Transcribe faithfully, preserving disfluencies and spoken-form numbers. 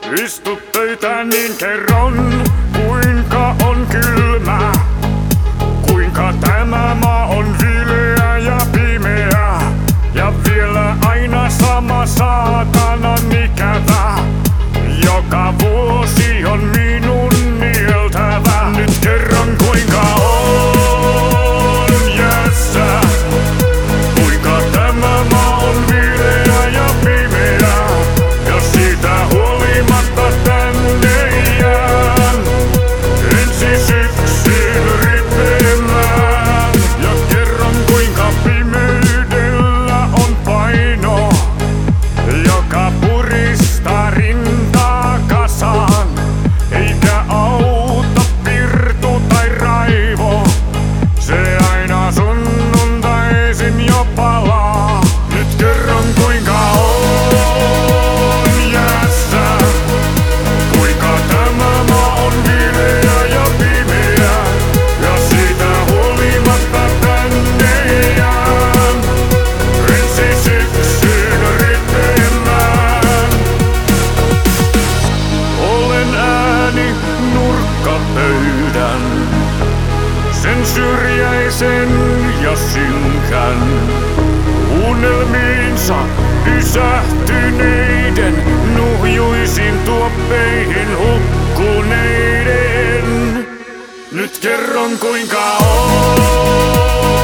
Istut töitä niin kerron, kuinka on kylmä. Kuinka tämä maa on viileä ja pimeä. Ja vielä aina sama saatanan ikävä. Joka vuosi on minun nieltävä. Nyt kerron kuinka on jäässä. Kuinka tämä maa on viileä ja pimeä. Ja siitä huolimatta tänne jään. Ensi syksyn ripeämään. Ja kerron kuinka pimeydellä on paino, joka puristaa rintaa kasaan. Eikä auta pirtu tai raivo, se aina sunnuntaisin jo palaa. Nyt kerron kuinka on jäässä. Kuinka tämä maa on viileä ja pimeä. Ja siitä huolimatta tänne jään. Ensi syksyn ripeämään. Olen ääni nurkkapöydän, sen syrjäisen ja synkän. Unelmiinsa pysähtyneiden, nuhjuisin tuoppeihin hukkuneiden. Nyt kerron kuinka on